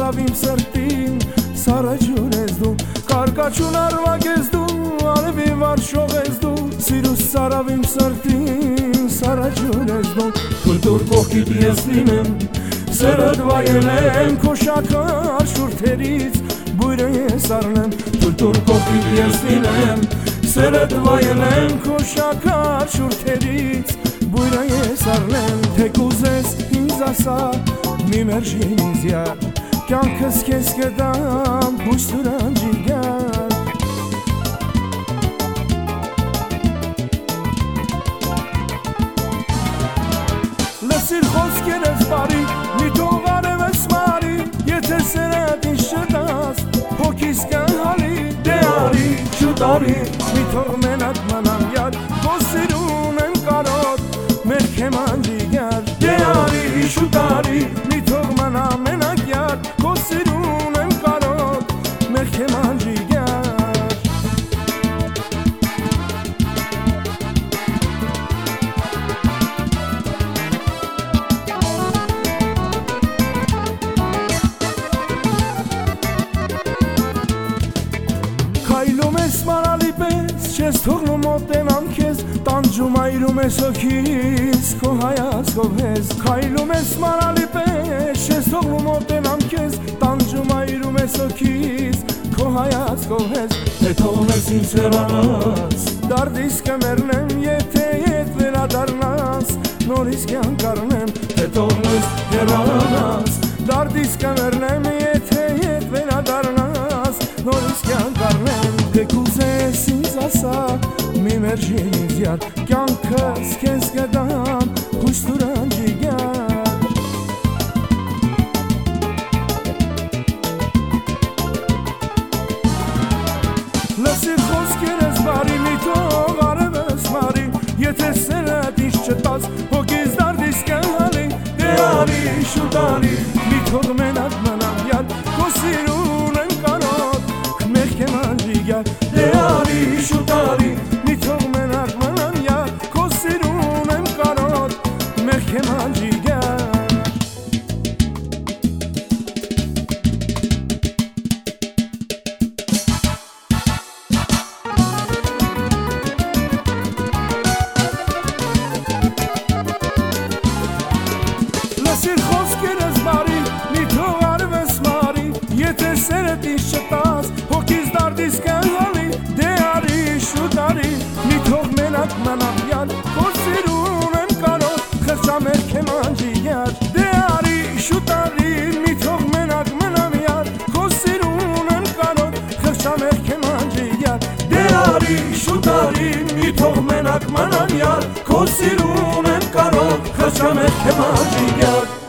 սարավիմ սրտին սարաջուն ես դու կարկաչուն արվակ ես դու արվի վարշող ես դու սիրուս սարավիմ սրտին սարաջուն ես դու թուլտուր կողքիտ ես լինեմ սերդ վայելեմ քո շաքար շուրթերից բույրը ես արնեմ թուլտուր կողքիտ ես լինեմ սերդ վայելեմ քո շաքար շուրթերից բույրը ես արնեմ թե կուզես ինձ ասա մի մերժինիզ յար կյանքս քեզ կդամ հույս տուրանջի գար լսիր խոսքերս բարի մի թող արևս մարի եթե սերդ ինձ շտաս հոգիս կանհալի դե արի շուտ արի մի թող մենակ մնամ յար քո սիրուն եմ կարոտ մեր քեմանջի գար դե արի շուտ արի մի թող մնամ մենակ յար քո սիրուն եմ կարոտ մեր քեմանջի գար Քայլում ես մանալի պես, չես թողնում մոտենամ քեզ Տանջում այրում ես հոգիս, քո հայացքով ես Քայլում ես մանալի պես, չես թողնում մոտենամ քեզ Տանջում այրում ես հոգիս, քո հայացքով ես Թե թողնես ինձ հեռանաս, դարդիս կմեռնեմ Եթե ետ վերադառնաս, նորից կյանք առնեմ Թե թողնես հեռանաս, դարդիս կմեռնեմ Եթե ետ վերադառնաս, նորից կյանք առնեմ Թե կուզես ինձ ասա, մի մերժինիզ յար Կյանքս քեզ կդամ, հույս տուրանջի գար Լսիր խոսքերս բարի, մի թող արևս մարի Եթե սերդ ինձ չտաս, հոգիս դարդիս կանհալի Դե արի, շուտ արի, մի թող մենակ մնամ յար Քո սիրուն եմ կարոտ, մեր քեմանջի գար Դե արի, շուտ արի, մի թող մենակ մնամ յար Քո սիրուն եմ կարոտ, մեր քեմանջի գար Լսիր խոսքերս բարի, մի թող արևս մարի Եթե սերդ ինձ չտաս, հոգիս դարդիս կանհալի Դե արի, շուտ արի, մի թող մենակ մնամ յար Քո սիրուն եմ կարոտ, խրճամ մեր քեմանջի յար Դե արի, շուտ արի, մի թող մենակ մնամ յար Քո սիրուն եմ կարոտ, խրճամ մեր քեմանջի յար Դե արի, շուտ արի, մի թող մենակ մնամ յար Քո սիրուն եմ կարոտ, խրճամ մեր քեմանջի յար